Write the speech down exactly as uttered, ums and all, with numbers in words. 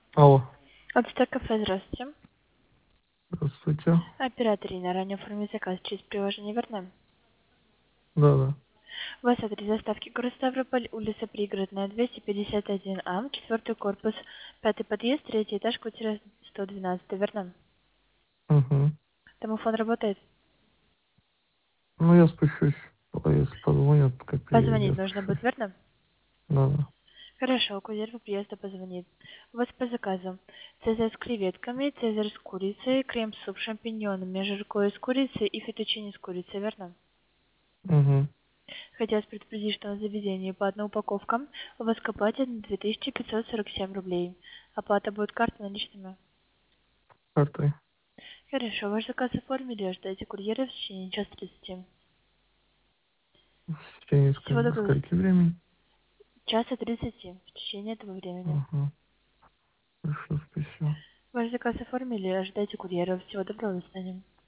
Алло, Отстойка кафе, здравствуйте. здравствуйте. Оператор Инна, ранее оформил заказ через приложение Вернем. Да, да. У вас адрес доставки город Ставрополь, улица Пригородная, двести пятьдесят один А, четвертый корпус, пятый подъезд, третий этаж, квартира сто двенадцать, Вернем. Угу. Домофон работает? Ну, я спущусь, а если позвонят, как приедет, я Позвонить нужно будет, спущусь. верно? Да, да. Хорошо, курьер по приезду позвонит. У вас по заказу цезарь с креветками, цезарь с курицей, крем-суп с шампиньонами, жаркое с курицей и фетучини с курицей, верно? Угу. Хотелось предупредить, что на заведении по одной упаковкам у вас к оплате две тысячи пятьсот сорок семь рублей. Оплата будет картой наличными. Картой. Хорошо, ваш заказ оформили, ждайте курьера в течение часа тридцати. В течение Всего ска- доброго. скольки времени? Часа тридцати в течение этого времени. Угу. Хорошо, спасибо. Ваш заказ оформили, ожидайте курьера. Всего доброго, до свидания.